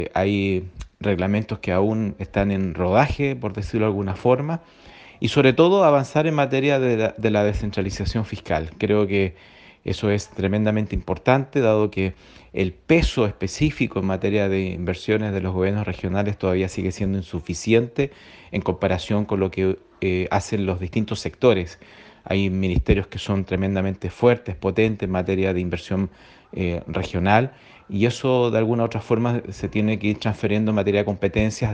Hay reglamentos que aún están en rodaje, por decirlo de alguna forma, y sobre todo avanzar en materia de la descentralización fiscal. Creo que eso es tremendamente importante, dado que el peso específico en materia de inversiones de los gobiernos regionales todavía sigue siendo insuficiente en comparación con lo que hacen los distintos sectores. Hay ministerios que son tremendamente fuertes, potentes en materia de inversión regional, y eso de alguna u otra forma se tiene que ir transfiriendo en materia de competencias